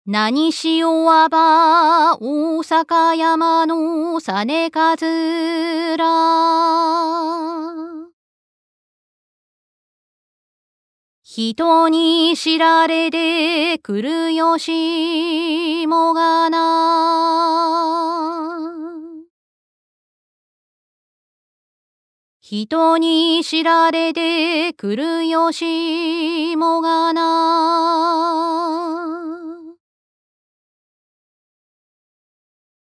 何しよわば大阪山の実かずら。人に知られで来るよしもがな。人に知られで来るよしもがな。